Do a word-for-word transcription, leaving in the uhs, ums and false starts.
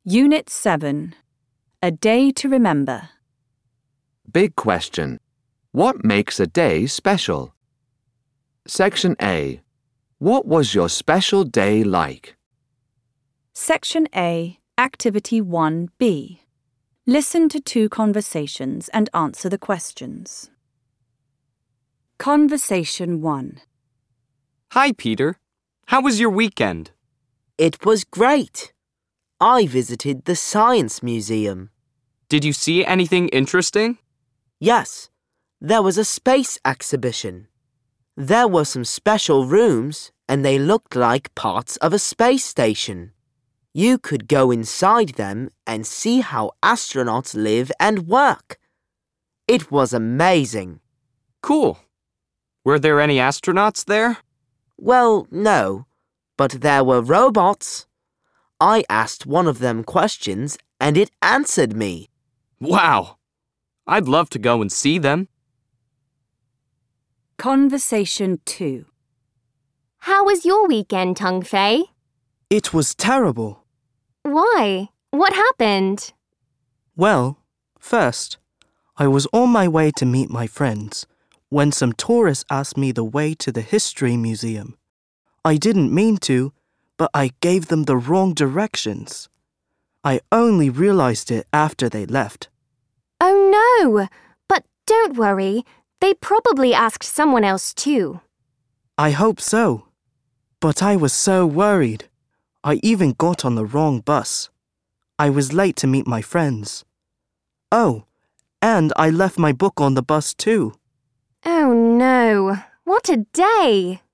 Unit seven. A Day to Remember. Big question. What makes a day special? Section A. What was your special day like? Section A, Activity one B. Listen to two conversations and answer the questions. Conversation one. Hi, Peter. How was your weekend? It was great. I visited the Science Museum. Did you see anything interesting? Yes, there was a space exhibition. There were some special rooms, and they looked like parts of a space station. You could go inside them and see how astronauts live and work. It was amazing. Cool. Were there any astronauts there? Well, no, but there were robots. I asked one of them questions, and it answered me. Wow! I'd love to go and see them. Conversation two. How was your weekend, Tung Fei? It was terrible. Why? What happened? Well, first, I was on my way to meet my friends when some tourists asked me the way to the History Museum. I didn't mean to, but I gave them the wrong directions. I only realized it after they left. Oh no! But don't worry, they probably asked someone else too. I hope so. But I was so worried. I even got on the wrong bus. I was late to meet my friends. Oh, and I left my book on the bus too. Oh no! What a day!